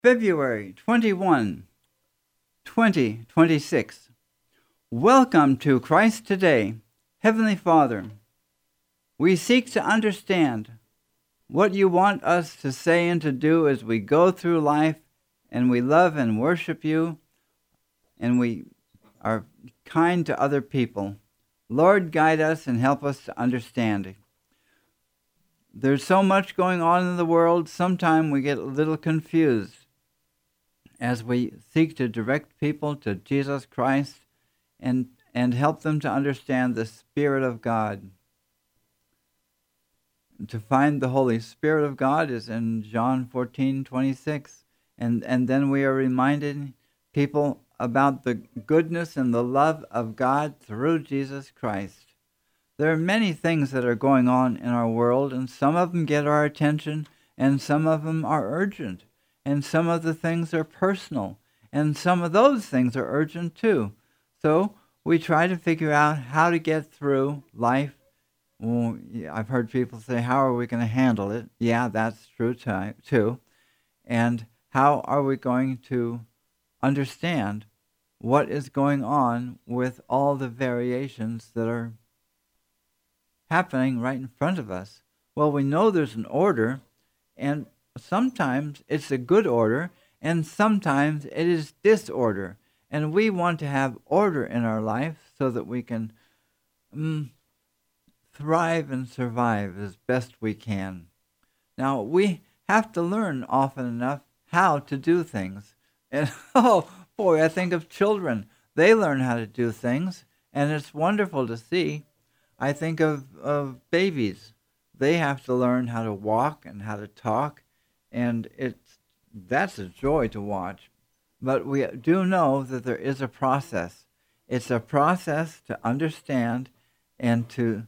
February 21, 2026. Welcome to Christ Today. Heavenly Father, we seek to understand what you want us to say and to do as we go through life, and we love and worship you, and we are kind to other people. Lord, guide us and help us to understand it. There's so much going on in the world, sometimes we get a little confused as we seek to direct people to Jesus Christ and help them to understand the Spirit of God. To find the Holy Spirit of God is in John 14:26. And then we are reminding people about the goodness and the love of God through Jesus Christ. There are many things that are going on in our world, and some of them get our attention, and some of them are urgent. And some of the things are personal, and some of those things are urgent too. So we try to figure out how to get through life. Well, I've heard people say, how are we going to handle it? Yeah, that's true too. And how are we going to understand what is going on with all the variations that are happening right in front of us? Well, we know there's an order, and sometimes it's a good order, and sometimes it is disorder. And we want to have order in our life so that we can thrive and survive as best we can. Now, we have to learn often enough how to do things. And, oh, boy, I think of children. They learn how to do things, and it's wonderful to see. I think of babies. They have to learn how to walk and how to talk, and that's a joy to watch. But we do know that there is a process. It's a process to understand and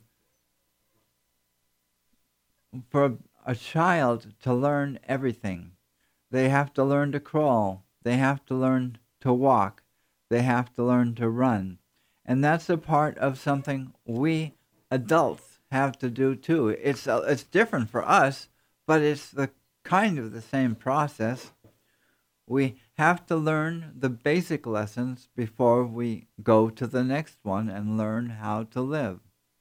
for a child to learn everything. They have to learn to crawl. They have to learn to walk. They have to learn to run. And that's a part of something we adults have to do too. It's different for us, but it's the kind of the same process. We have to learn the basic lessons before we go to the next one and learn how to live.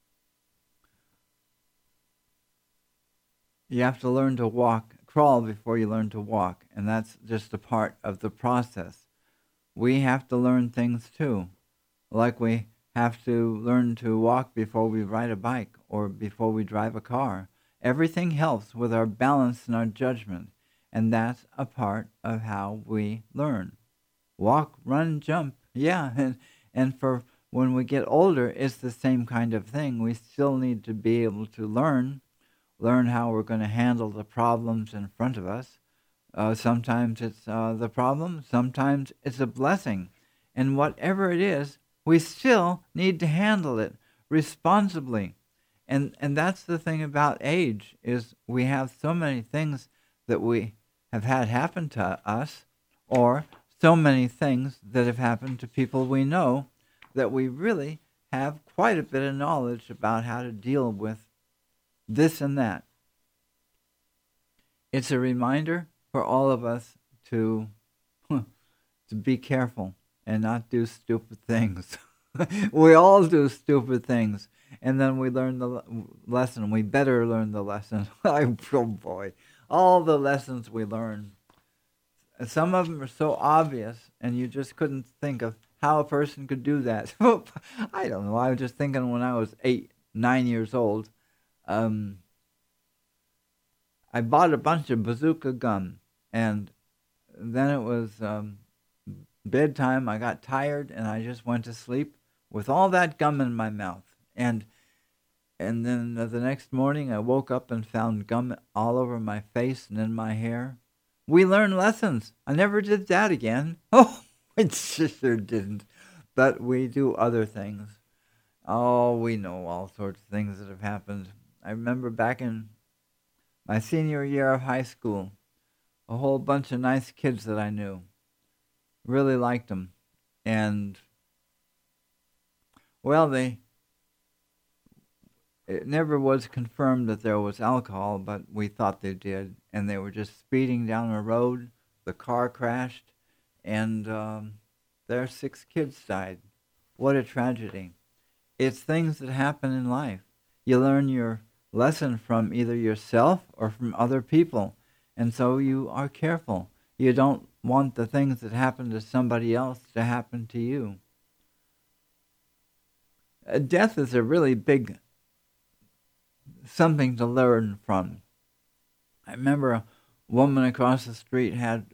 You have to learn to crawl before you learn to walk, and that's just a part of the process. We have to learn things too, like we have to learn to walk before we ride a bike or before we drive a car. Everything helps with our balance and our judgment, and that's a part of how we learn. Walk, run, jump. Yeah, and for when we get older, it's the same kind of thing. We still need to be able to learn how we're going to handle the problems in front of us. Sometimes it's the problem, sometimes it's a blessing. And whatever it is, we still need to handle it responsibly. And that's the thing about age, is we have so many things that we have had happen to us, or so many things that have happened to people we know, that we really have quite a bit of knowledge about how to deal with this and that. It's a reminder for all of us to be careful and not do stupid things. We all do stupid things, and then we learn the lesson. We better learn the lesson. Oh boy, all the lessons we learn. Some of them are so obvious, and you just couldn't think of how a person could do that. I don't know. I was just thinking when I was 9 years old, I bought a bunch of bazooka gum, and then it was bedtime. I got tired, and I just went to sleep with all that gum in my mouth. And then the next morning, I woke up and found gum all over my face and in my hair. We learn lessons. I never did that again. Oh, I sure didn't. But we do other things. Oh, we know all sorts of things that have happened. I remember back in my senior year of high school, a whole bunch of nice kids that I knew. Really liked them. And, well, it never was confirmed that there was alcohol, but we thought they did. And they were just speeding down a road, the car crashed, and their 6 kids died. What a tragedy. It's things that happen in life. You learn your lesson from either yourself or from other people, and so you are careful. You don't want the things that happen to somebody else to happen to you. Death is a really big something to learn from. I remember a woman across the street had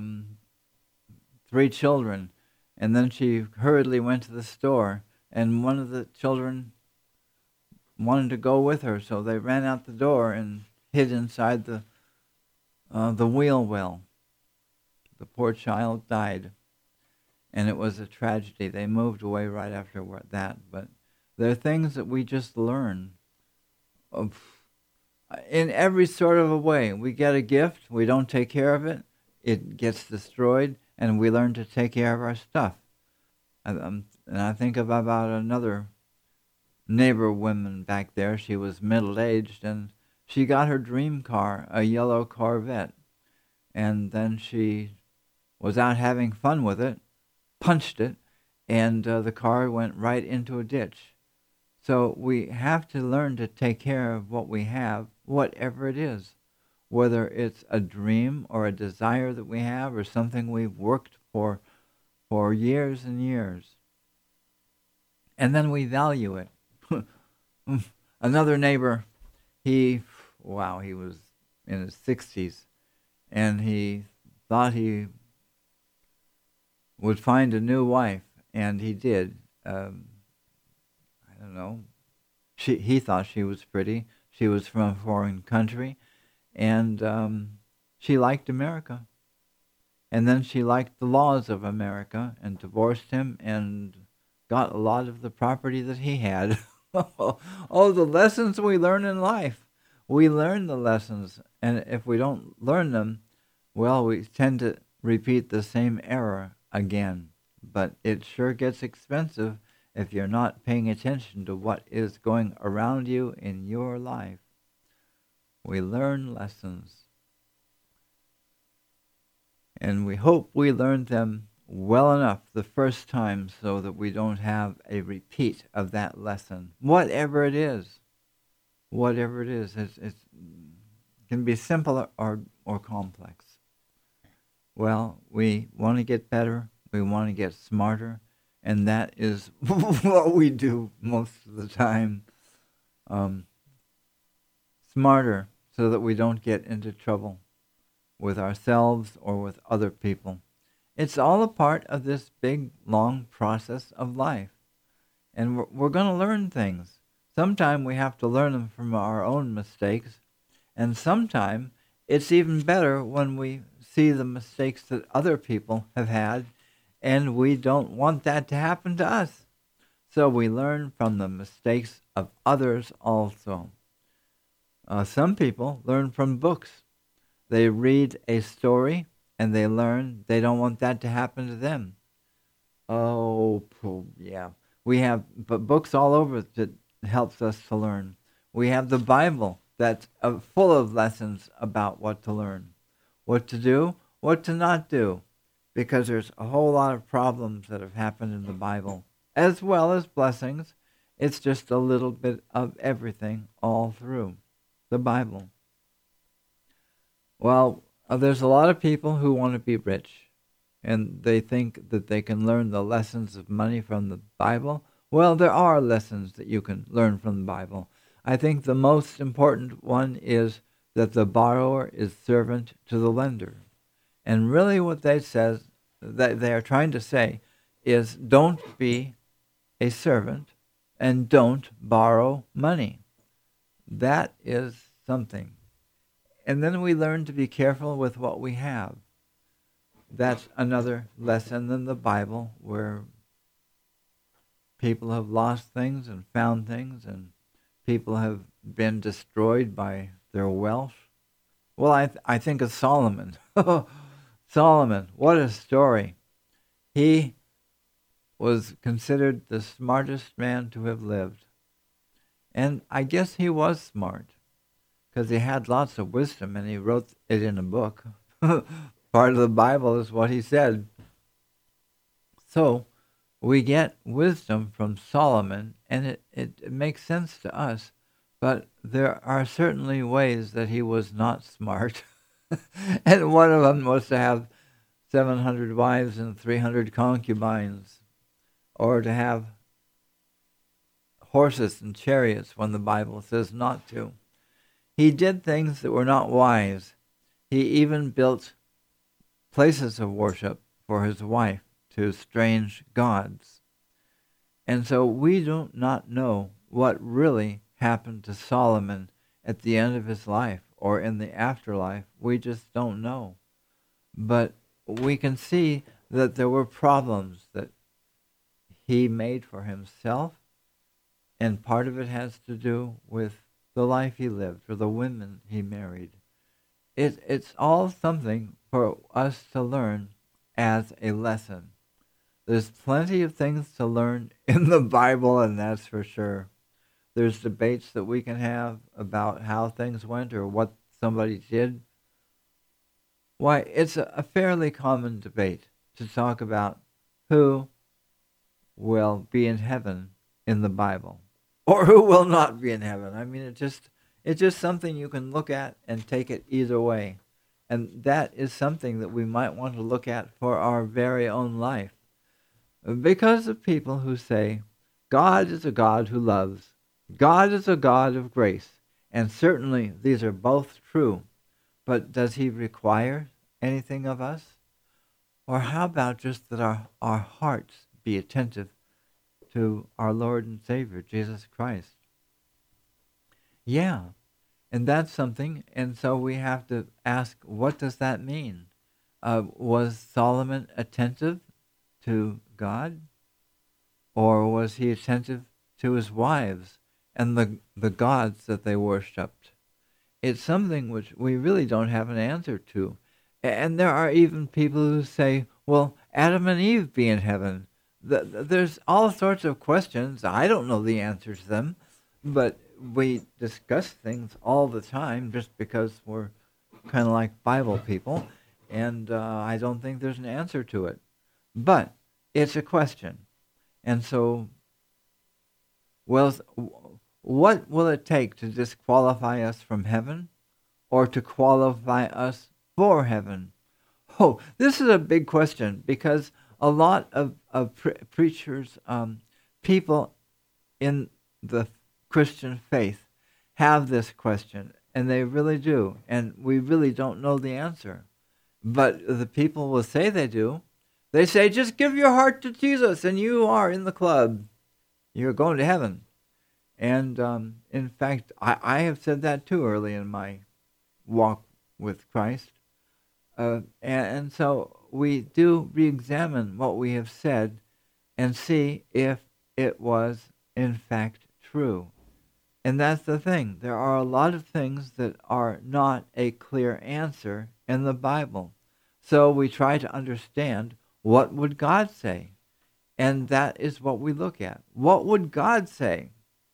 3 children, and then she hurriedly went to the store, and one of the children wanted to go with her, so they ran out the door and hid inside the wheel well. The poor child died, and it was a tragedy. They moved away right after that, but there are things that we just learn in every sort of a way. We get a gift, we don't take care of it, it gets destroyed, and we learn to take care of our stuff. And I think about another neighbor woman back there. She was middle-aged, and she got her dream car, a yellow Corvette, and then she was out having fun with it, punched it, and the car went right into a ditch. So we have to learn to take care of what we have, whatever it is, whether it's a dream or a desire that we have or something we've worked for years and years. And then we value it. Another neighbor, he was in his 60s, and he thought he would find a new wife, and he did. I don't know. He thought she was pretty. She was from a foreign country, and she liked America. And then she liked the laws of America and divorced him and got a lot of the property that he had. Oh, the lessons we learn in life. We learn the lessons, and if we don't learn them, well, we tend to repeat the same error again. But it sure gets expensive if you're not paying attention to what is going around you in your life. We learn lessons. And we hope we learned them well enough the first time so that we don't have a repeat of that lesson. Whatever it is. Whatever it is. It can be simple or complex. Well, we want to get better. We want to get smarter. And that is what we do most of the time. Smarter so that we don't get into trouble with ourselves or with other people. It's all a part of this big, long process of life. And we're going to learn things. Sometimes we have to learn them from our own mistakes. And sometimes it's even better when we see the mistakes that other people have had, and we don't want that to happen to us. So we learn from the mistakes of others also. Some people learn from books. They read a story and they learn they don't want that to happen to them. Oh, yeah. We have books all over that helps us to learn. We have the Bible that's full of lessons about what to learn, what to do, what to not do, because there's a whole lot of problems that have happened in the Bible, as well as blessings. It's just a little bit of everything all through the Bible. Well, there's a lot of people who want to be rich, and they think that they can learn the lessons of money from the Bible. Well, there are lessons that you can learn from the Bible. I think the most important one is that the borrower is servant to the lender. And really what they are trying to say is don't be a servant and don't borrow money. That is something. And then we learn to be careful with what we have. That's another lesson in the Bible where people have lost things and found things, and people have been destroyed by their wealth. Well, I think of Solomon. Solomon, what a story. He was considered the smartest man to have lived. And I guess he was smart, because he had lots of wisdom and he wrote it in a book. part of the Bible is what he said. So we get wisdom from Solomon, and it makes sense to us, but there are certainly ways that he was not smart. And one of them was to have 700 wives and 300 concubines, or to have horses and chariots when the Bible says not to. He did things that were not wise. He even built places of worship for his wife to strange gods. And so we do not know what really happened to Solomon at the end of his life or in the afterlife. We just don't know. But we can see that there were problems that he made for himself, and part of it has to do with the life he lived or the women he married. It's all something for us to learn as a lesson. There's plenty of things to learn in the Bible, and that's for sure. There's debates that we can have about how things went or what somebody did. Why, it's a fairly common debate to talk about who will be in heaven in the Bible or who will not be in heaven. I mean, it's just something you can look at and take it either way. And that is something that we might want to look at for our very own life. Because of people who say, God is a God who loves. God is a God of grace. And certainly these are both true. But does he require anything of us? Or how about just that our hearts be attentive to our Lord and Savior, Jesus Christ? Yeah, and that's something. And so we have to ask, what does that mean? Was Solomon attentive to God? Or was he attentive to his wives and the gods that they worshipped? It's something which we really don't have an answer to. And there are even people who say, well, Adam and Eve be in heaven. There's all sorts of questions. I don't know the answers to them, but we discuss things all the time just because we're kind of like Bible people, and I don't think there's an answer to it. But it's a question. And so, well, what will it take to disqualify us from heaven or to qualify us for heaven? Oh, this is a big question, because a lot of preachers, people in the Christian faith have this question, and they really do, and we really don't know the answer. But the people will say they do. They say, just give your heart to Jesus, and you are in the club. You're going to heaven. And in fact, I have said that too early in my walk with Christ. And so we do re-examine what we have said and see if it was in fact true. And that's the thing. There are a lot of things that are not a clear answer in the Bible. So we try to understand, what would God say? And that is what we look at. What would God say?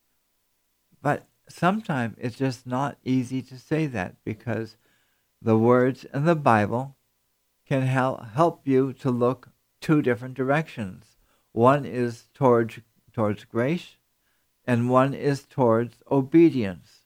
But sometimes it's just not easy to say that, because the words in the Bible can help you to look two different directions. One is towards grace, and one is towards obedience.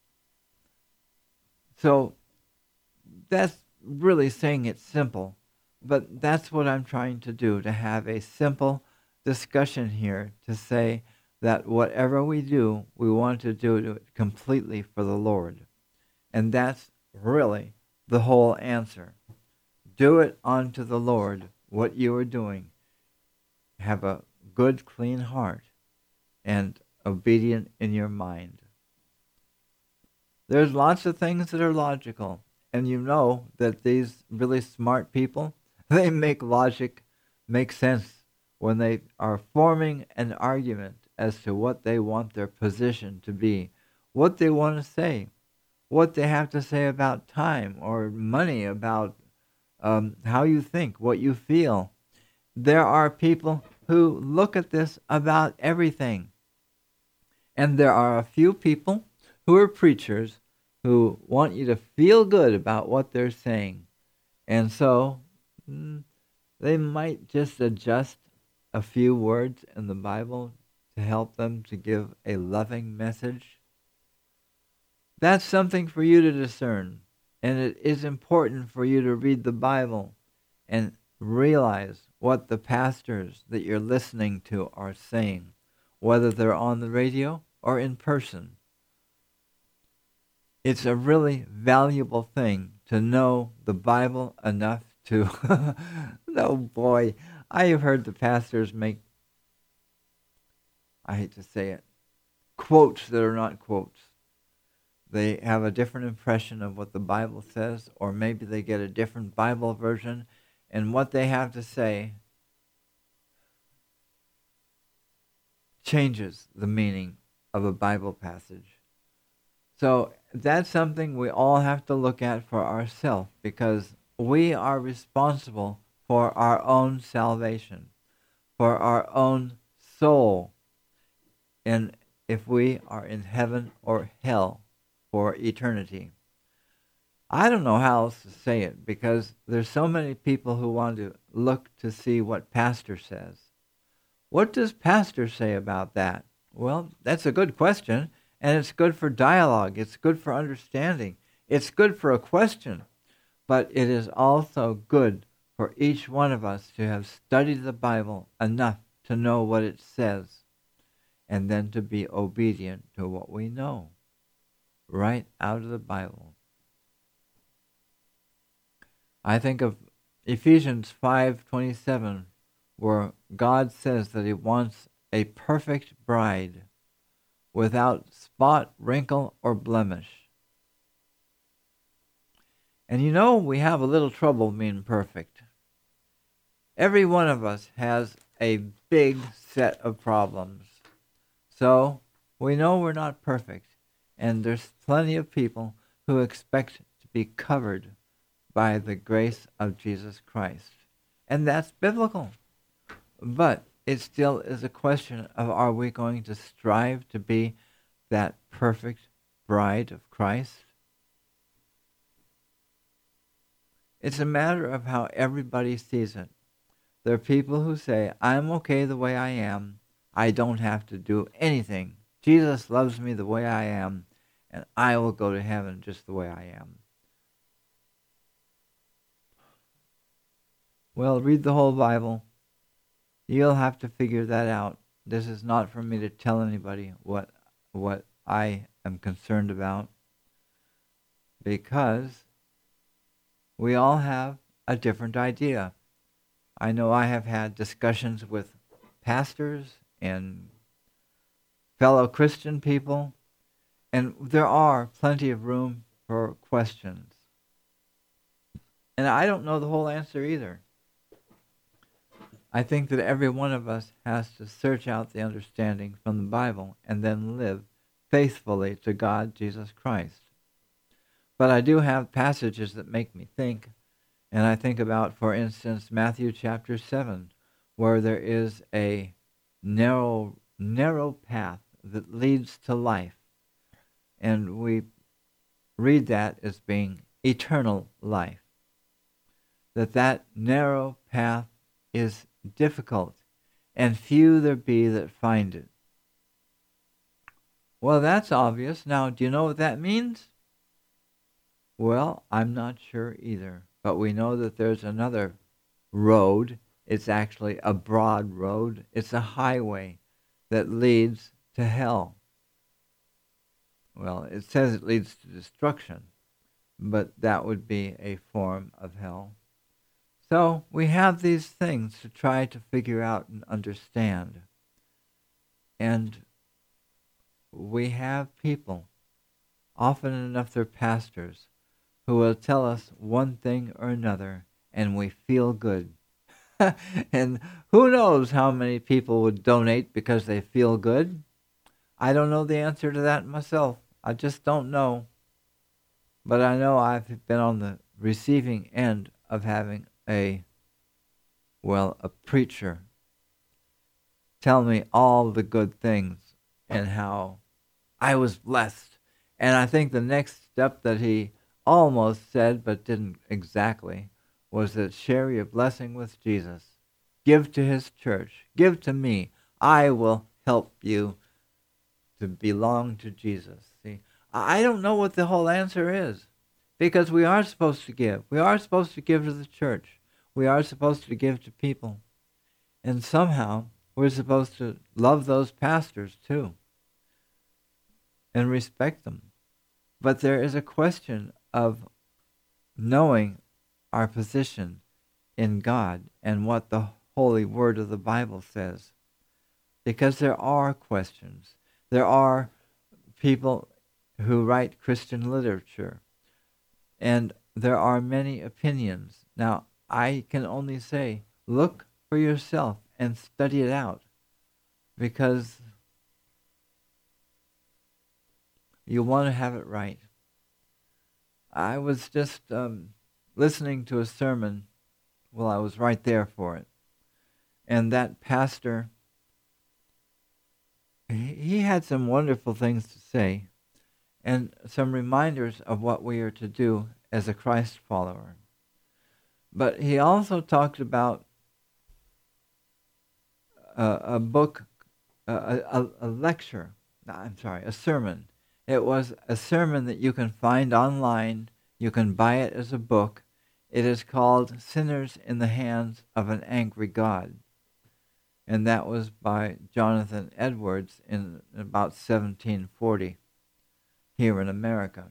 So that's really saying it simple, but that's what I'm trying to do, to have a simple discussion here, to say that whatever we do, we want to do it completely for the Lord. And that's really the whole answer. Do it unto the Lord, what you are doing. Have a good, clean heart and obedient in your mind. There's lots of things that are logical, and you know that these really smart people, they make logic make sense when they are forming an argument as to what they want their position to be, what they want to say, what they have to say about time or money, about how you think, what you feel. There are people who look at this about everything. And there are a few people who are preachers who want you to feel good about what they're saying. And so they might just adjust a few words in the Bible to help them to give a loving message. That's something for you to discern. And it is important for you to read the Bible and realize what the pastors that you're listening to are saying, whether they're on the radio or in person. It's a really valuable thing to know the Bible enough to... Oh boy, I have heard the pastors make, I hate to say it, quotes that are not quotes. They have a different impression of what the Bible says, or maybe they get a different Bible version, and what they have to say changes the meaning of a Bible passage. So that's something we all have to look at for ourselves, because we are responsible for our own salvation, for our own soul, and if we are in heaven or hell for eternity. I don't know how else to say it, because there's so many people who want to look to see what pastor says. What does pastor say about that? Well, that's a good question, and it's good for dialogue. It's good for understanding. It's good for a question, but it is also good for each one of us to have studied the Bible enough to know what it says, and then to be obedient to what we know right out of the Bible. I think of Ephesians 5:27, where God says that He wants a perfect bride without spot, wrinkle, or blemish. And you know, we have a little trouble being perfect. Every one of us has a big set of problems. So we know we're not perfect. And there's plenty of people who expect to be covered by the grace of Jesus Christ. And that's biblical. But it still is a question of, are we going to strive to be that perfect bride of Christ? It's a matter of how everybody sees it. There are people who say, I'm okay the way I am. I don't have to do anything. Jesus loves me the way I am, and I will go to heaven just the way I am. Well, read the whole Bible. You'll have to figure that out. This is not for me to tell anybody what I am concerned about, because we all have a different idea. I know I have had discussions with pastors and fellow Christian people, and there are plenty of room for questions. And I don't know the whole answer either. I think that every one of us has to search out the understanding from the Bible and then live faithfully to God, Jesus Christ. But I do have passages that make me think, and I think about, for instance, Matthew chapter 7, where there is a narrow path that leads to life. And we read that as being eternal life. That narrow path is difficult, and few there be that find it. Well, that's obvious. Now, do you know what that means? Well, I'm not sure either. But we know that there's another road. It's actually a broad road. It's a highway that leads to hell. Well, it says it leads to destruction, but that would be a form of hell. So we have these things to try to figure out and understand. And we have people, often enough they're pastors, who will tell us one thing or another, and we feel good. And who knows how many people would donate because they feel good? I don't know the answer to that myself. I just don't know. But I know I've been on the receiving end of having a preacher tell me all the good things and how I was blessed. And I think the next step that he almost said, but didn't exactly, was that share your blessing with Jesus. Give to his church. Give to me. I will help you to belong to Jesus. See, I don't know what the whole answer is, because we are supposed to give. We are supposed to give to the church. We are supposed to give to people. And somehow we're supposed to love those pastors too and respect them. But there is a question of knowing our position in God and what the holy word of the Bible says. Because there are questions. There are people who write Christian literature, and there are many opinions. Now, I can only say, look for yourself and study it out, because you want to have it right. I was just listening to a sermon. Well, I was right there for it. And that pastor, he had some wonderful things to say and some reminders of what we are to do as a Christ follower. But he also talked about a book, a lecture, a sermon. It was a sermon that you can find online. You can buy it as a book. It is called Sinners in the Hands of an Angry God. And that was by Jonathan Edwards in about 1740 here in America.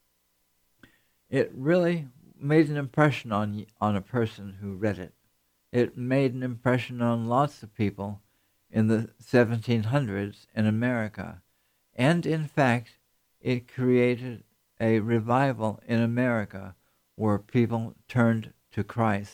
It really made an impression on a person who read it. It made an impression on lots of people in the 1700s in America. And in fact, it created a revival in America where people turned to Christ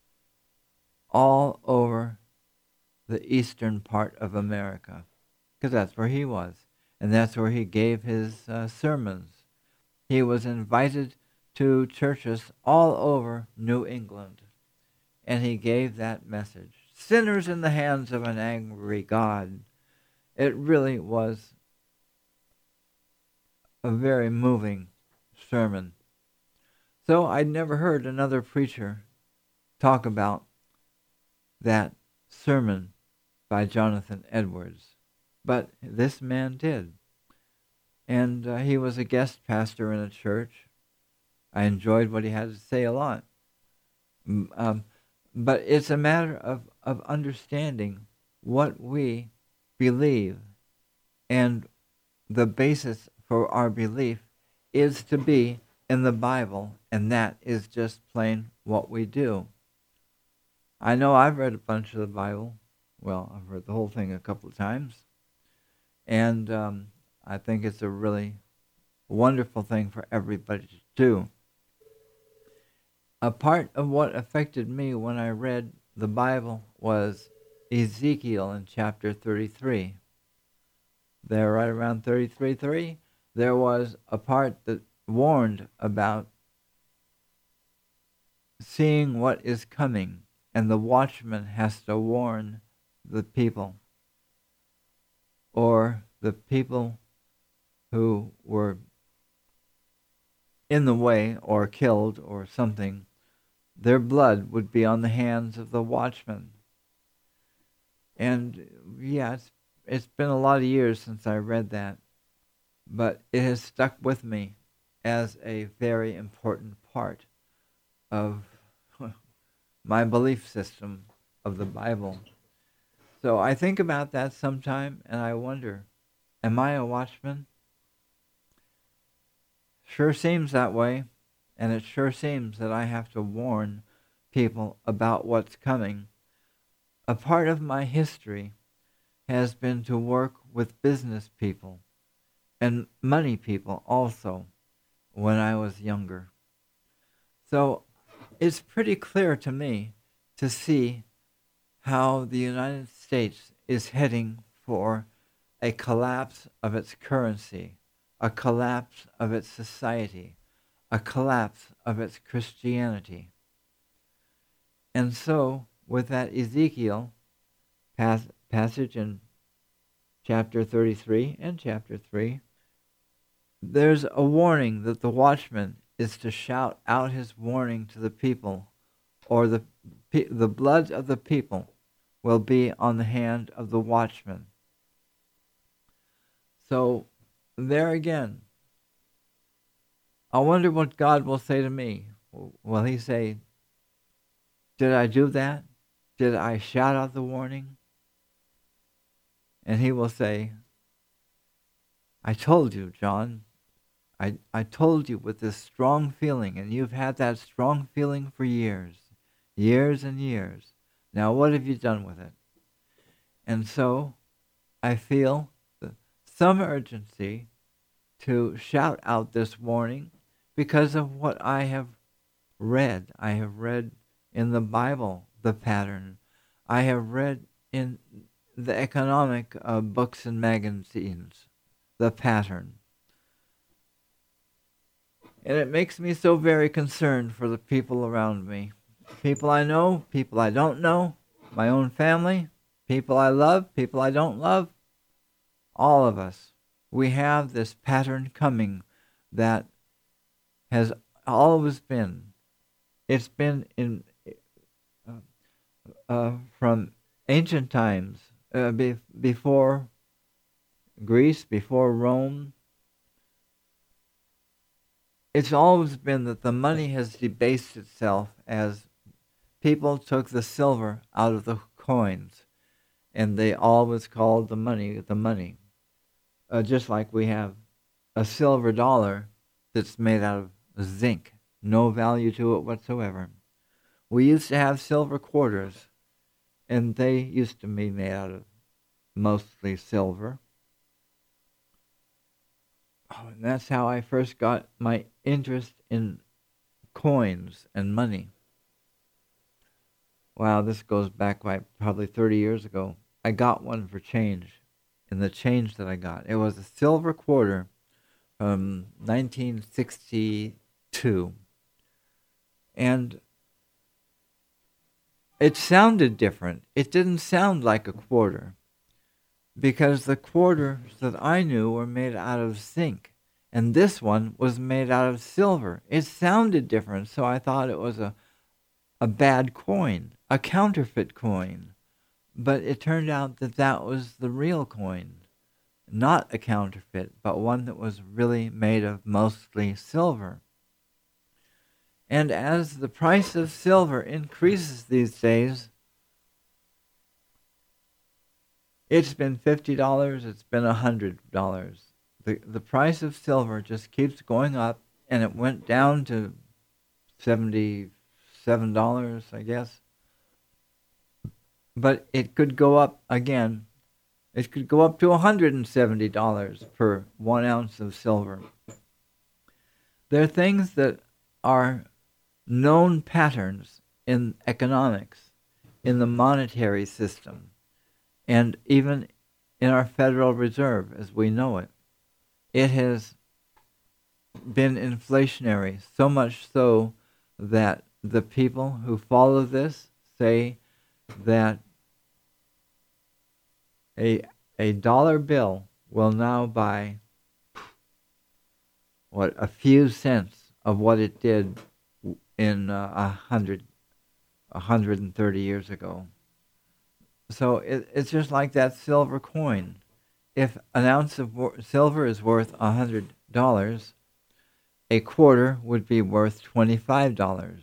all over the eastern part of America, because that's where he was, and that's where he gave his sermons. He was invited to churches all over New England, and he gave that message. Sinners in the hands of an angry God. It really was a very moving sermon. So I'd never heard another preacher talk about that sermon by Jonathan Edwards, but this man did. And he was a guest pastor in a church. I enjoyed what he had to say a lot. But it's a matter of understanding what we believe, and the basis for our belief is to be in the Bible, and that is just plain what we do. I know I've read a bunch of the Bible. Well, I've read the whole thing a couple of times, and I think it's a really wonderful thing for everybody to do. A part of what affected me when I read the Bible was Ezekiel in chapter 33. There, right around 33:3, there was a part that warned about seeing what is coming, and the watchman has to warn the people, or the people who were in the way or killed or something, their blood would be on the hands of the watchman. And yeah, it's been a lot of years since I read that, but it has stuck with me as a very important part of my belief system of the Bible. So I think about that sometime, and I wonder, am I a watchman? Sure seems that way, and it sure seems that I have to warn people about what's coming. A part of my history has been to work with business people and money people also when I was younger. So it's pretty clear to me to see how the United States is heading for a collapse of its currency, a collapse of its society, a collapse of its Christianity. And so, with that Ezekiel passage in chapter 33 and chapter 3, there's a warning that the watchman is to shout out his warning to the people or the blood of the people will be on the hand of the watchman. So there again, I wonder what God will say to me. Will he say, did I do that? Did I shout out the warning? And he will say, I told you, John. I told you with this strong feeling, and you've had that strong feeling for years and years. Now what have you done with it? And so I feel some urgency to shout out this warning because of what I have read. I have read in the Bible the pattern. I have read in the economic books and magazines the pattern. And it makes me so very concerned for the people around me. People I know, people I don't know, my own family, people I love, people I don't love. All of us. We have this pattern coming that has always been. It's been in from ancient times, before Greece, before Rome. It's always been that the money has debased itself as people took the silver out of the coins, and they always called the money the money. Just like we have a silver dollar that's made out of zinc, no value to it whatsoever. We used to have silver quarters, and they used to be made out of mostly silver. Oh, and that's how I first got my interest in coins and money. Wow, this goes back probably 30 years ago. I got one for change, and the change that I got, it was a silver quarter from 1962. And it sounded different. It didn't sound like a quarter, because the quarters that I knew were made out of zinc, and this one was made out of silver. It sounded different, so I thought it was a bad coin, a counterfeit coin. But it turned out that that was the real coin, not a counterfeit, but one that was really made of mostly silver. And as the price of silver increases these days, it's been $50, it's been $100. The price of silver just keeps going up, and it went down to $77, I guess. But it could go up again. It could go up to $170 per 1 ounce of silver. There are things that are known patterns in economics, in the monetary system, and even in our Federal Reserve as we know it. It has been inflationary, so much so that the people who follow this say that a dollar bill will now buy a few cents of what it did in 130 years ago. So it's just like that silver coin. If an ounce of silver is worth $100, a quarter would be worth $25.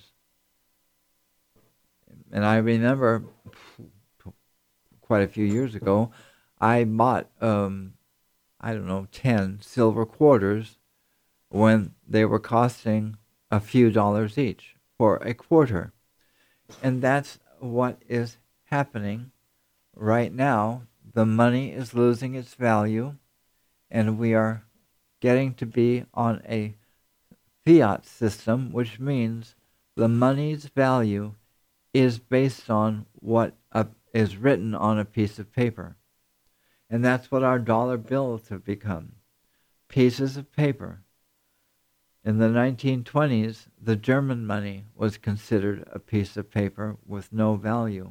And I remember quite a few years ago, I bought, 10 silver quarters when they were costing a few dollars each for a quarter. And that's what is happening right now. The money is losing its value, and we are getting to be on a fiat system, which means the money's value is based on what is written on a piece of paper. And that's what our dollar bills have become, pieces of paper. In the 1920s, the German money was considered a piece of paper with no value.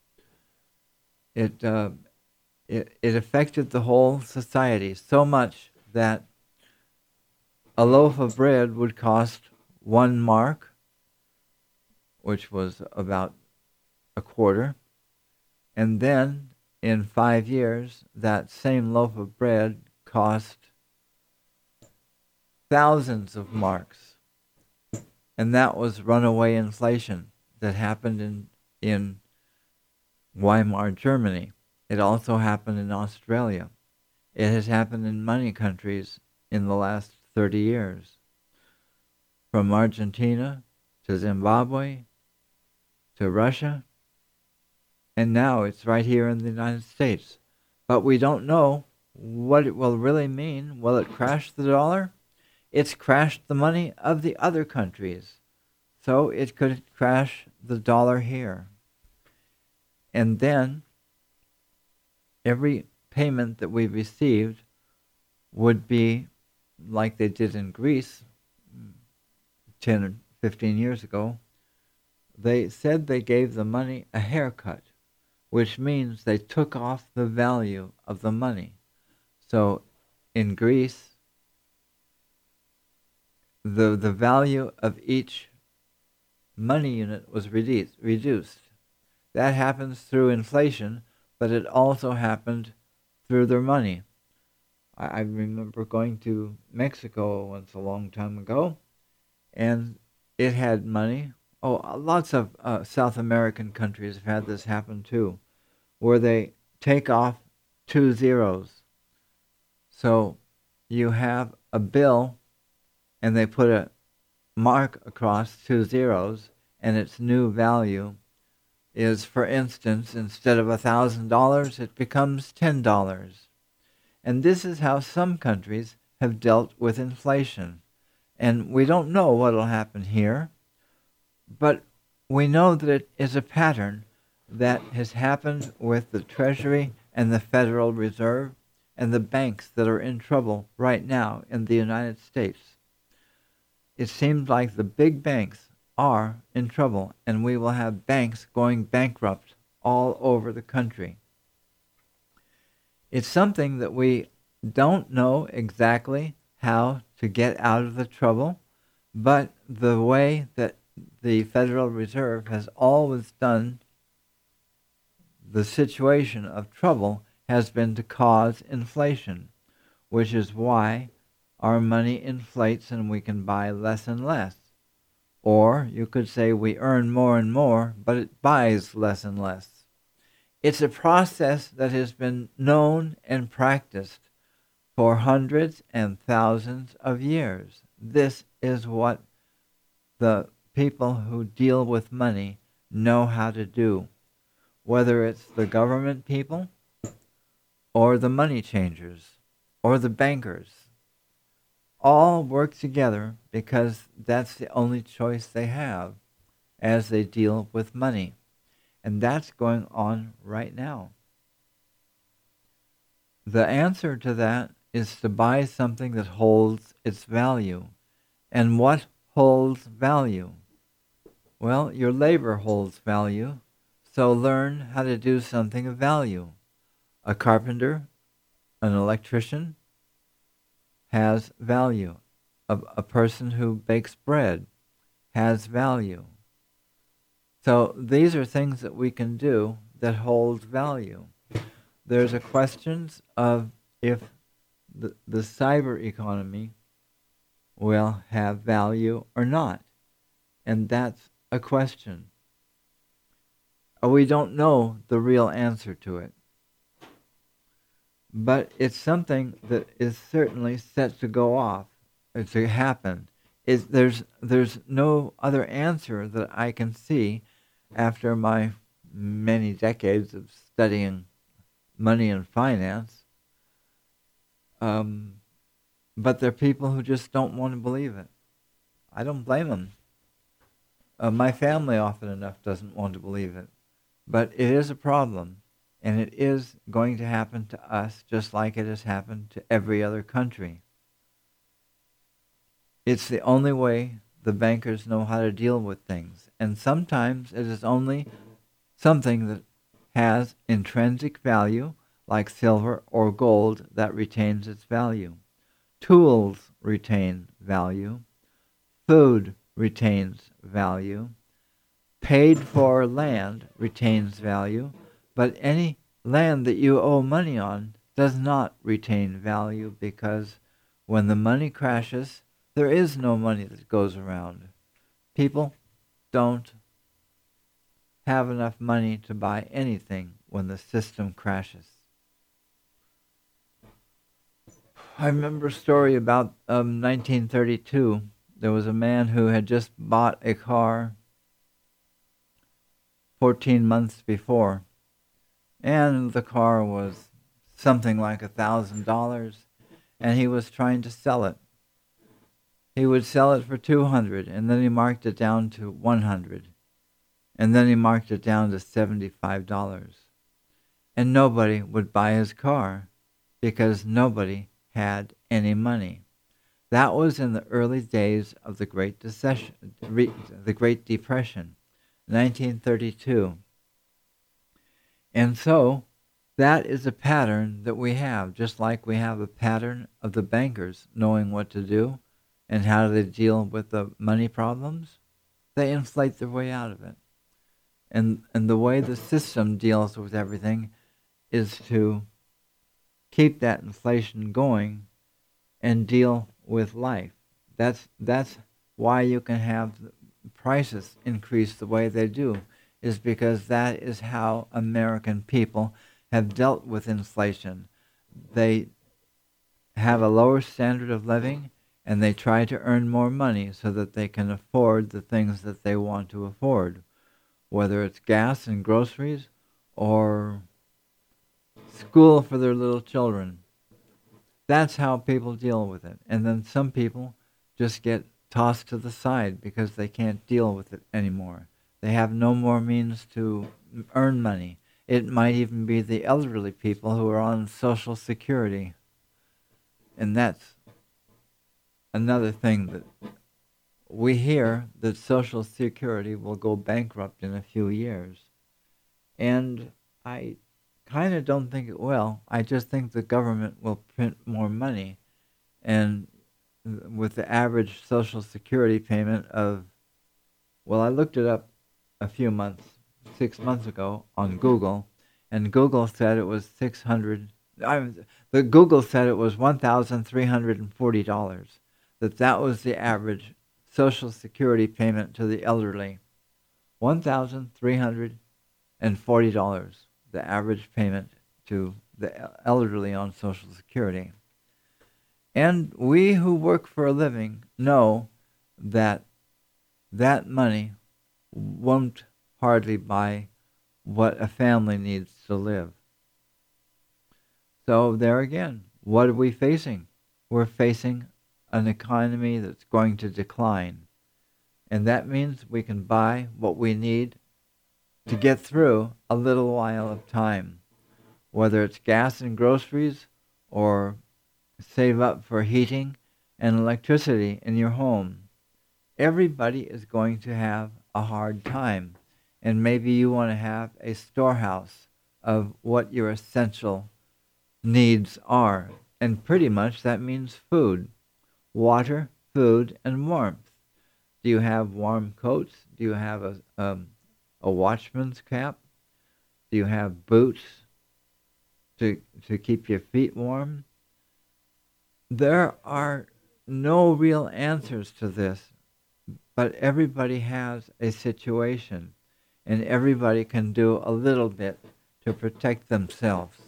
It affected the whole society so much that a loaf of bread would cost 1 mark, which was about a quarter. And then in 5 years, that same loaf of bread cost thousands of marks. And that was runaway inflation that happened in Weimar, Germany. It also happened in Australia. It has happened in many countries in the last 30 years. From Argentina to Zimbabwe to Russia, and now it's right here in the United States. But we don't know what it will really mean. Will it crash the dollar? It's crashed the money of the other countries. So it could crash the dollar here. And then every payment that we received would be like they did in Greece 10 or 15 years ago. They said they gave the money a haircut, which means they took off the value of the money. So in Greece, the value of each money unit was reduced. That happens through inflation, but it also happened through their money. I remember going to Mexico once a long time ago, and it had money. Oh, lots of South American countries have had this happen too, where they take off 2 zeros. So you have a bill, and they put a mark across 2 zeros, and its new value is, for instance, instead of $1,000, it becomes $10. And this is how some countries have dealt with inflation. And we don't know what will happen here, but we know that it is a pattern that has happened with the Treasury and the Federal Reserve and the banks that are in trouble right now in the United States. It seems like the big banks are in trouble, and we will have banks going bankrupt all over the country. It's something that we don't know exactly how to get out of the trouble, but the way that the Federal Reserve has always done the situation of trouble has been to cause inflation, which is why our money inflates and we can buy less and less. Or you could say we earn more and more, but it buys less and less. It's a process that has been known and practiced for hundreds and thousands of years. This is what the people who deal with money know how to do, whether it's the government people or the money changers or the bankers. All work together because that's the only choice they have as they deal with money. And that's going on right now. The answer to that is to buy something that holds its value. And what holds value? Well, your labor holds value, so learn how to do something of value. A carpenter, an electrician, has value. A person who bakes bread has value. So these are things that we can do that hold value. There's a question of if the cyber economy will have value or not. And that's a question. We don't know the real answer to it. But it's something that is certainly set to go off, to happen. There's no other answer that I can see after my many decades of studying money and finance. But there are people who just don't want to believe it. I don't blame them. My family often enough doesn't want to believe it. But it is a problem. And it is going to happen to us just like it has happened to every other country. It's the only way the bankers know how to deal with things. And sometimes it is only something that has intrinsic value, like silver or gold, that retains its value. Tools retain value. Food retains value. paid for land retains value, but any land that you owe money on does not retain value, because when the money crashes, there is no money that goes around. People don't have enough money to buy anything when the system crashes. I remember a story about 1932. There was a man who had just bought a car 14 months before, and the car was something like $1,000, and he was trying to sell it. He would sell it for $200, and then he marked it down to $100, and then he marked it down to $75, and nobody would buy his car because nobody had any money. That was in the early days of the Great Depression, 1932. And so that is a pattern that we have, just like we have a pattern of the bankers knowing what to do and how they deal with the money problems. They inflate their way out of it. And the way the system deals with everything is to keep that inflation going and deal with life. That's why you can have prices increase the way they do, is because that is how American people have dealt with inflation. They have a lower standard of living, and they try to earn more money so that they can afford the things that they want to afford, whether it's gas and groceries or school for their little children. That's how people deal with it. And then some people just get tossed to the side because they can't deal with it anymore. They have no more means to earn money. It might even be the elderly people who are on Social Security. And that's another thing that we hear, that Social Security will go bankrupt in a few years. And I kind of don't think it will. I just think the government will print more money. And with the average Social Security payment of, well, I looked it up a few months, 6 months ago on Google, and Google said it was Google said it was $1,340, that was the average Social Security payment to the elderly. $1,340, the average payment to the elderly on Social Security. And we who work for a living know that that money won't hardly buy what a family needs to live. So there again, what are we facing? We're facing an economy that's going to decline. And that means we can buy what we need to get through a little while of time, whether it's gas and groceries or save up for heating and electricity in your home. Everybody is going to have a hard time, and maybe you want to have a storehouse of what your essential needs are, and pretty much that means food, water, food, and warmth. Do you have warm coats? Do you have a watchman's cap? Do you have boots to keep your feet warm? There are no real answers to this, but everybody has a situation, and everybody can do a little bit to protect themselves.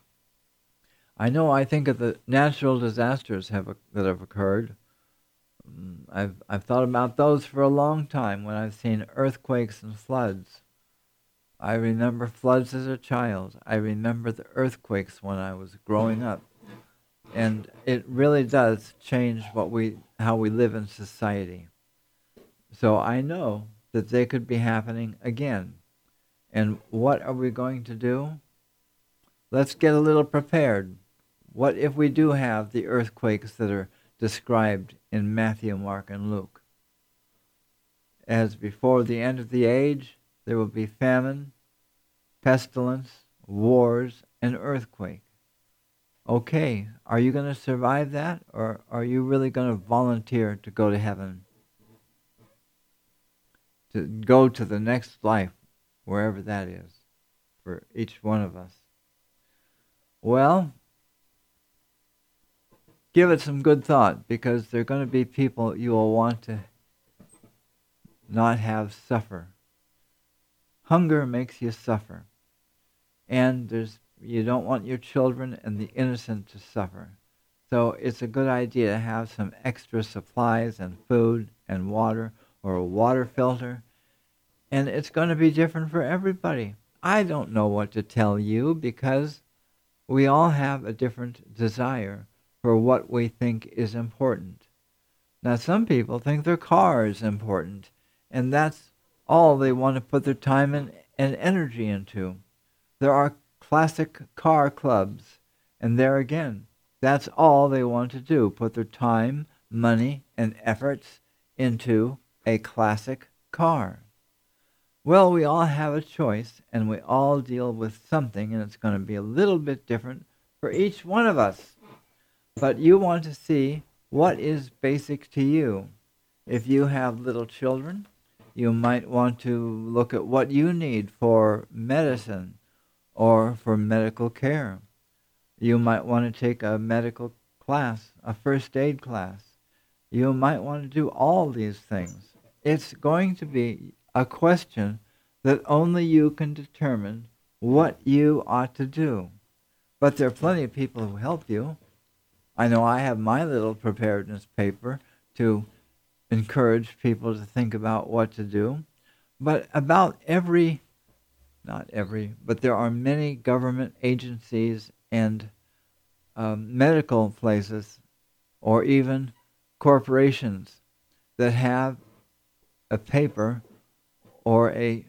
I think of the natural disasters that have occurred. I've thought about those for a long time when I've seen earthquakes and floods. I remember floods as a child. I remember the earthquakes when I was growing up. And it really does change how we live in society. So I know that they could be happening again. And what are we going to do? Let's get a little prepared. What if we do have the earthquakes that are described in Matthew, Mark, and Luke? As before the end of the age, there will be famine, pestilence, wars, and earthquake. Okay, are you going to survive that, or are you really going to volunteer to go to heaven? to go to the next life, wherever that is, for each one of us. Well, give it some good thought, because there are going to be people you will want to not have suffer. Hunger makes you suffer. And you don't want your children and the innocent to suffer. So it's a good idea to have some extra supplies and food and water, or a water filter. And it's going to be different for everybody. I don't know what to tell you, because we all have a different desire for what we think is important. Now, some people think their car is important, and that's all they want to put their time and energy into. There are classic car clubs, and there again, that's all they want to do, put their time, money, and efforts into a classic car. Well, we all have a choice, and we all deal with something, and it's going to be a little bit different for each one of us. But you want to see what is basic to you. If you have little children, you might want to look at what you need for medicine or for medical care. You might want to take a medical class, a first aid class. You might want to do all these things. It's going to be a question that only you can determine what you ought to do. But there are plenty of people who help you. I know I have my little preparedness paper to encourage people to think about what to do. But about not every, but there are many government agencies and medical places, or even corporations, that have a paper or a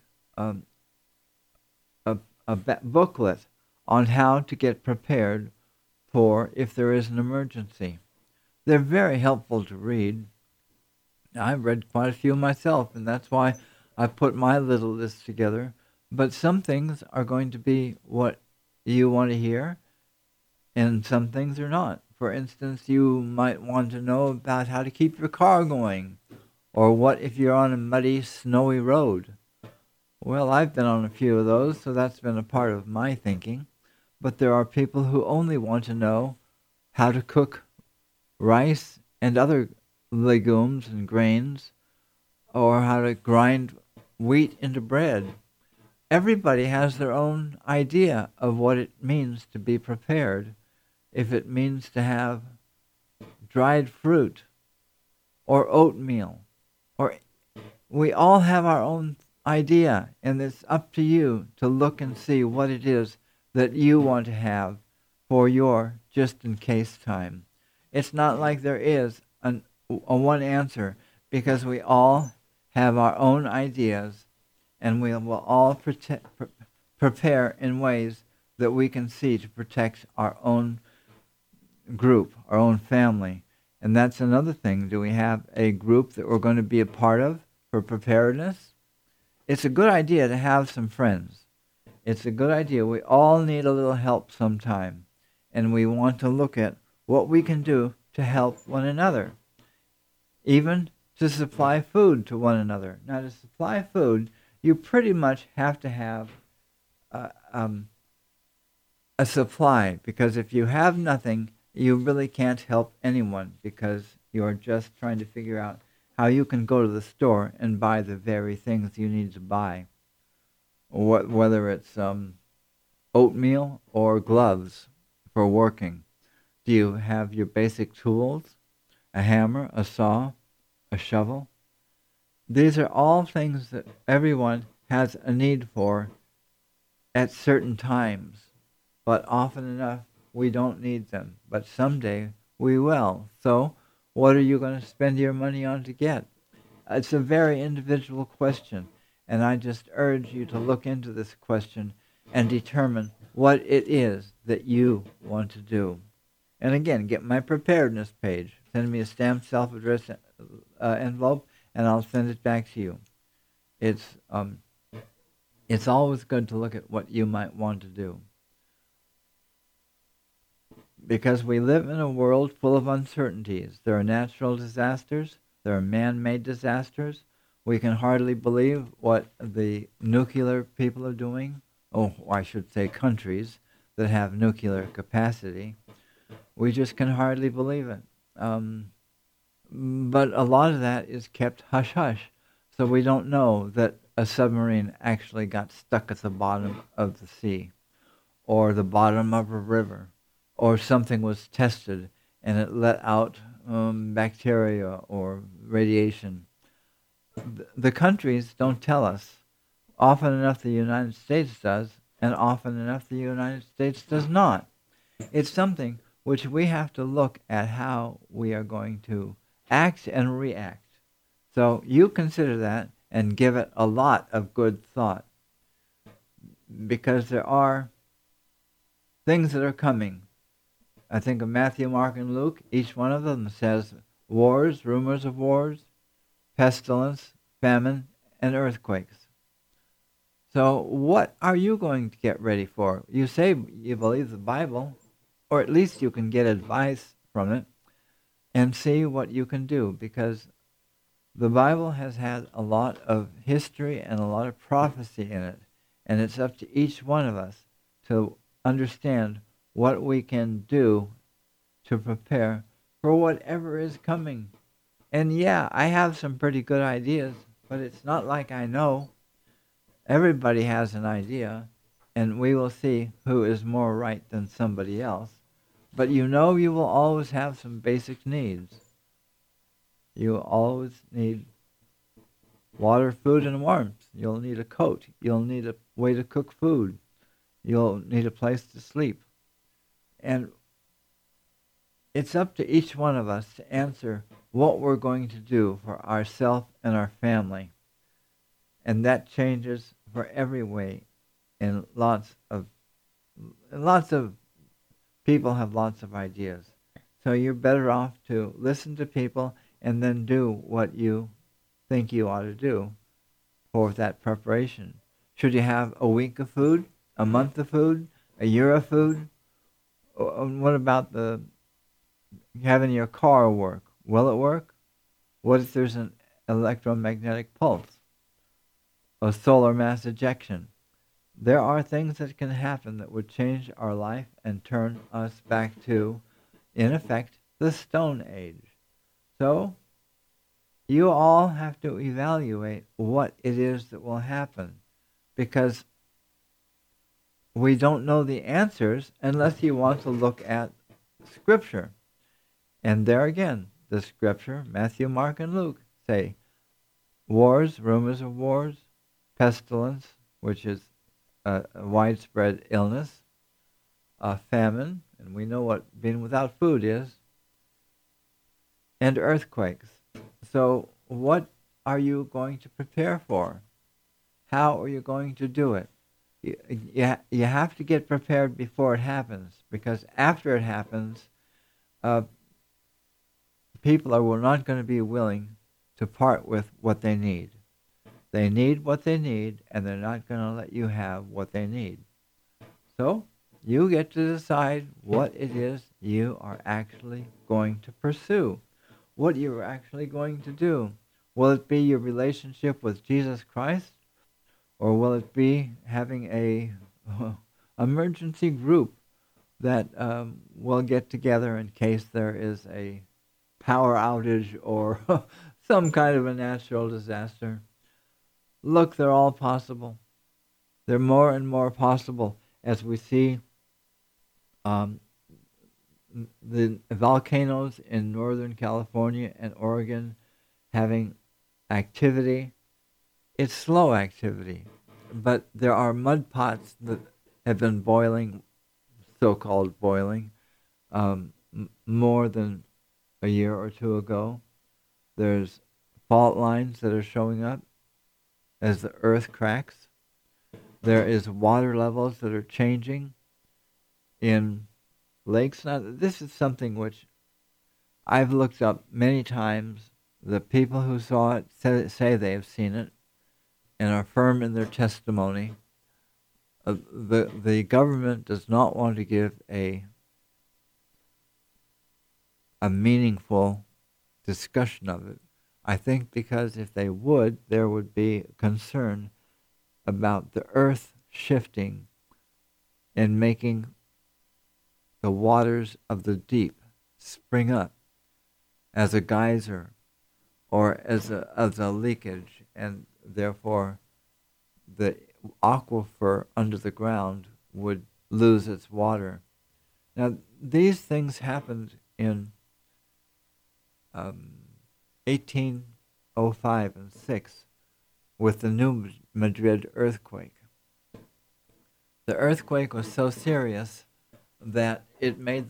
booklet on how to get prepared for if there is an emergency. They're very helpful to read. I've read quite a few myself, and that's why I put my little list together. But some things are going to be what you want to hear, and some things are not. For instance, you might want to know about how to keep your car going, or what if you're on a muddy, snowy road. Well, I've been on a few of those, so that's been a part of my thinking. But there are people who only want to know how to cook rice and other legumes and grains, or how to grind wheat into bread. Everybody has their own idea of what it means to be prepared. If it means to have dried fruit or oatmeal, or we all have our own idea, and it's up to you to look and see what it is that you want to have for your just-in-case time. It's not like there is a one answer, because we all have our own ideas, and we will all prepare in ways that we can see to protect our own group, our own family. And that's another thing. Do we have a group that we're going to be a part of for preparedness? It's a good idea to have some friends. It's a good idea. We all need a little help sometime, and we want to look at what we can do to help one another, even to supply food to one another. Now, to supply food, you pretty much have to have a supply, because if you have nothing, you really can't help anyone, because you're just trying to figure out how you can go to the store and buy the very things you need to buy, whether it's oatmeal or gloves for working. Do you have your basic tools? A hammer, a saw, a shovel? These are all things that everyone has a need for at certain times, but often enough we don't need them, but someday we will. So what are you going to spend your money on to get? It's a very individual question, and I just urge you to look into this question and determine what it is that you want to do. And again, get my preparedness page. Send me a stamped self-addressed envelope, and I'll send it back to you. It's always good to look at what you might want to do, because we live in a world full of uncertainties. There are natural disasters. There are man-made disasters. We can hardly believe what the nuclear people are doing. Oh, I should say countries that have nuclear capacity. We just can hardly believe it. But a lot of that is kept hush-hush. So we don't know that a submarine actually got stuck at the bottom of the sea or the bottom of a river, or something was tested and it let out bacteria or radiation. The countries don't tell us. Often enough the United States does, and often enough the United States does not. It's something which we have to look at how we are going to act and react. So you consider that and give it a lot of good thought, because there are things that are coming. I think of Matthew, Mark, and Luke. Each one of them says wars, rumors of wars, pestilence, famine, and earthquakes. So what are you going to get ready for? You say you believe the Bible, or at least you can get advice from it and see what you can do, because the Bible has had a lot of history and a lot of prophecy in it, and it's up to each one of us to understand what we can do to prepare for whatever is coming. And yeah, I have some pretty good ideas, but it's not like I know. Everybody has an idea, and we will see who is more right than somebody else. But you know you will always have some basic needs. You always need water, food, and warmth. You'll need a coat. You'll need a way to cook food. You'll need a place to sleep. And it's up to each one of us to answer what we're going to do for ourselves and our family. And that changes for every way. And lots of people have lots of ideas. So you're better off to listen to people and then do what you think you ought to do for that preparation. Should you have a week of food, a month of food, a year of food? What about having your car work? Will it work? What if there's an electromagnetic pulse? A solar mass ejection? There are things that can happen that would change our life and turn us back to, in effect, the Stone Age. So, you all have to evaluate what it is that will happen, because we don't know the answers unless you want to look at Scripture. And there again, the Scripture, Matthew, Mark, and Luke, say wars, rumors of wars, pestilence, which is a widespread illness, famine, and we know what being without food is, and earthquakes. So what are you going to prepare for? How are you going to do it? You have to get prepared before it happens, because after it happens, people are not going to be willing to part with what they need. They need what they need, and they're not going to let you have what they need. So you get to decide what it is you are actually going to pursue, what you're actually going to do. Will it be your relationship with Jesus Christ, or will it be having a emergency group that will get together in case there is a power outage or some kind of a natural disaster? Look, they're all possible. They're more and more possible as we see the volcanoes in Northern California and Oregon having activity. It's slow activity, but there are mud pots that have been boiling, so-called boiling, more than a year or two ago. There's fault lines that are showing up as the earth cracks. There is water levels that are changing in lakes. Now, this is something which I've looked up many times. The people who saw it say they have seen it and are firm in their testimony. The government does not want to give a meaningful discussion of it, I think because if they would, there would be concern about the earth shifting and making the waters of the deep spring up as a geyser or as a leakage, and therefore the aquifer under the ground would lose its water. Now, these things happened in 1805 and 6 with the New Madrid earthquake. The earthquake was so serious that it made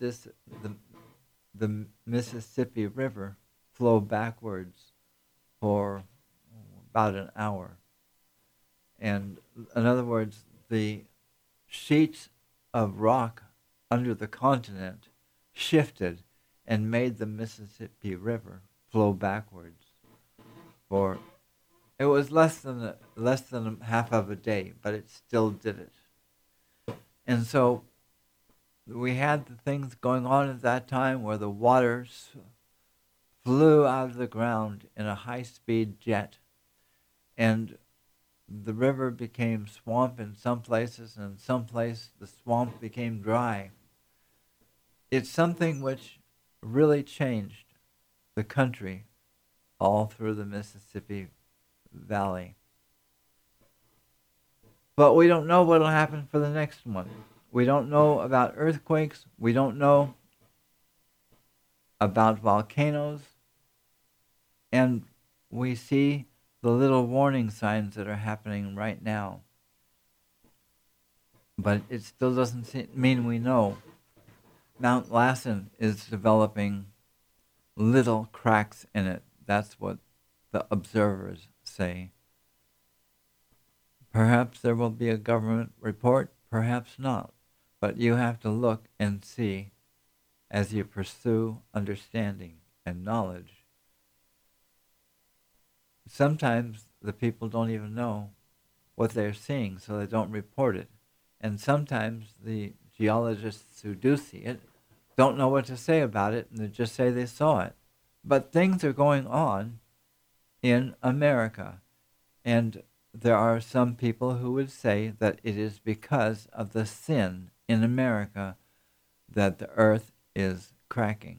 the Mississippi River flow backwards for about an hour. And in other words, the sheets of rock under the continent shifted and made the Mississippi River flow backwards. For it was less than half of a day, but it still did it. And so we had the things going on at that time where the waters flew out of the ground in a high-speed jet, and the river became swamp in some places, and in some places the swamp became dry. It's something which really changed the country all through the Mississippi Valley. But we don't know what will happen for the next one. We don't know about earthquakes. We don't know about volcanoes. And we see the little warning signs that are happening right now. But it still doesn't mean we know. Mount Lassen is developing little cracks in it. That's what the observers say. Perhaps there will be a government report, perhaps not. But you have to look and see as you pursue understanding and knowledge. Sometimes the people don't even know what they're seeing, so they don't report it. And sometimes the geologists who do see it don't know what to say about it, and they just say they saw it. But things are going on in America, and there are some people who would say that it is because of the sin in America that the earth is cracking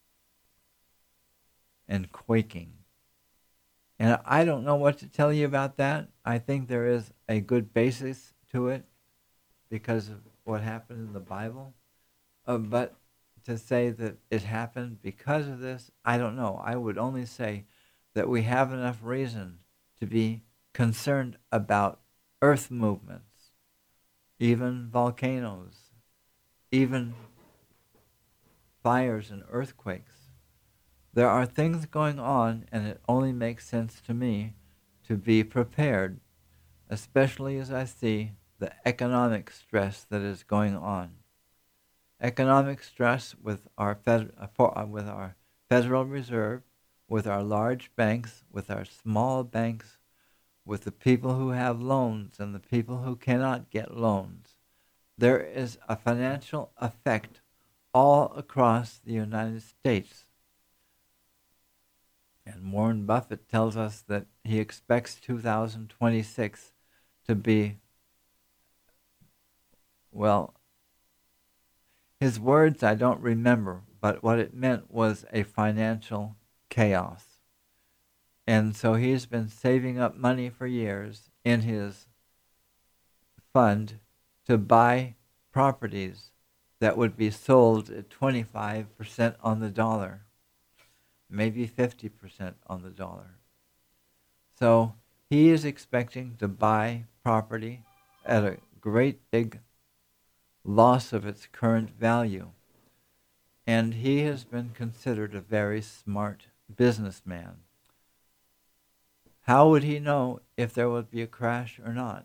and quaking. And I don't know what to tell you about that. I think there is a good basis to it because of what happened in the Bible. But to say that it happened because of this, I don't know. I would only say that we have enough reason to be concerned about earth movements, even volcanoes, even fires and earthquakes. There are things going on, and it only makes sense to me to be prepared, especially as I see the economic stress that is going on. Economic stress with our Federal Reserve, with our large banks, with our small banks, with the people who have loans and the people who cannot get loans. There is a financial effect all across the United States. And Warren Buffett tells us that he expects 2026 to be, well, his words I don't remember, but what it meant was a financial chaos. And so he's been saving up money for years in his fund to buy properties that would be sold at 25% on the dollar, maybe 50% on the dollar. So he is expecting to buy property at a great big loss of its current value. And he has been considered a very smart businessman. How would he know if there would be a crash or not?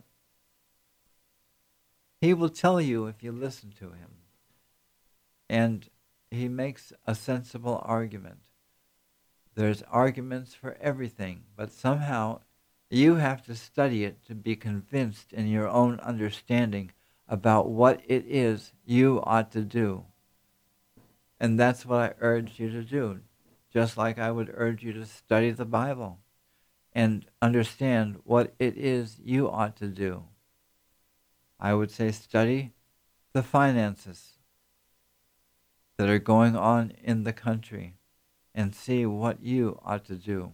He will tell you if you listen to him. And he makes a sensible argument. There's arguments for everything, but somehow you have to study it to be convinced in your own understanding about what it is you ought to do. And that's what I urge you to do. just like I would urge you to study the Bible and understand what it is you ought to do. I would say study the finances that are going on in the country and see what you ought to do.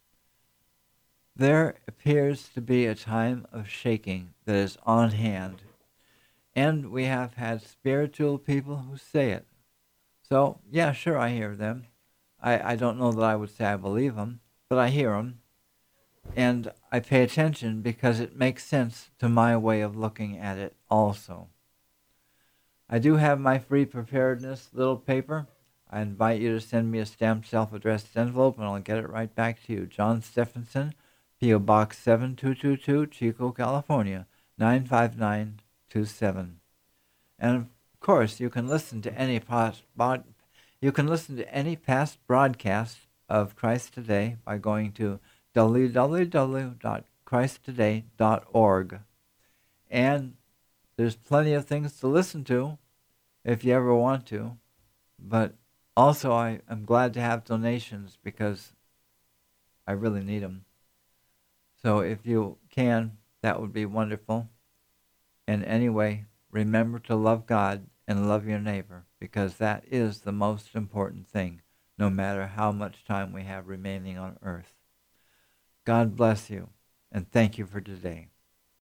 There appears to be a time of shaking that is on hand, and we have had spiritual people who say it. So, yeah, sure, I hear them. I don't know that I would say I believe them, but I hear them, and I pay attention because it makes sense to my way of looking at it also. I do have my free preparedness little paper. I invite you to send me a stamped self-addressed envelope, and I'll get it right back to you. John Stephenson, P.O. Box 7222, Chico, California, 95927. And of course, you can listen to any past broadcast of Christ Today by going to www.christtoday.org. And there's plenty of things to listen to if you ever want to. But also, I am glad to have donations because I really need them. So if you can, that would be wonderful. And anyway, remember to love God and love your neighbor, because that is the most important thing, no matter how much time we have remaining on earth. God bless you, and thank you for today.